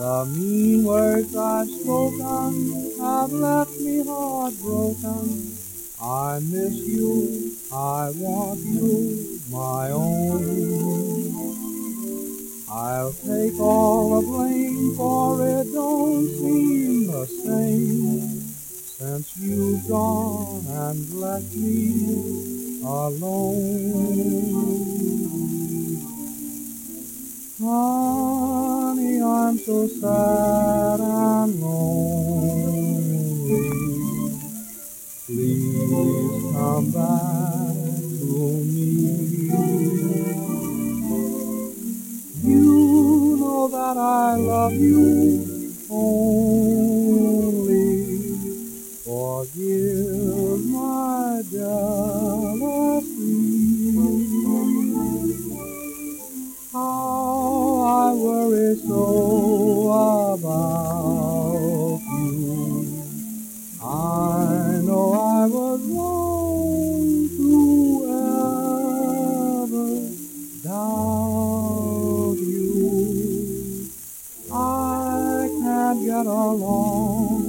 The mean words I've spoken have left me heartbroken. I miss you, I want you, my own. I'll take all the blame, for it don't seem the same since you've gone and left me alone. Honey, I'm so sad and lonely. Please come back to me. You know that I love you only. Forgive my jealousy. How I worry so about you. I know I was wrong to ever doubt you. I can't get along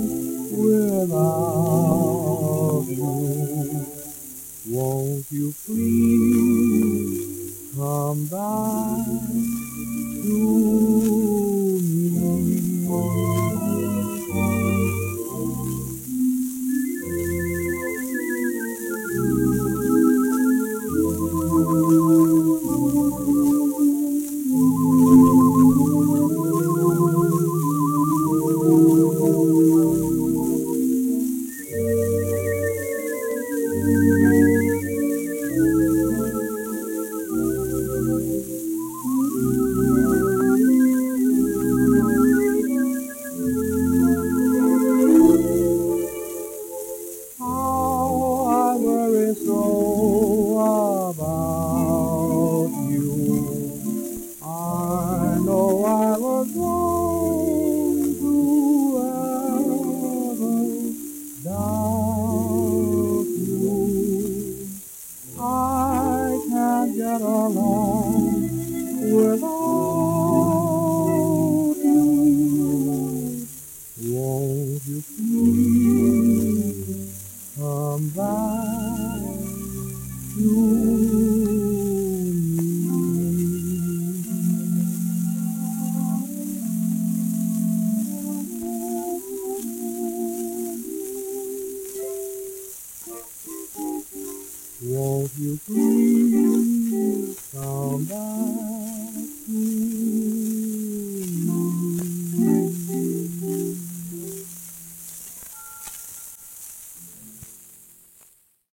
without you. Won't you please come back to me? So about you. I know I was wrong to ever doubt you. I can't get along without you. Won't you please come back to me? Won't you please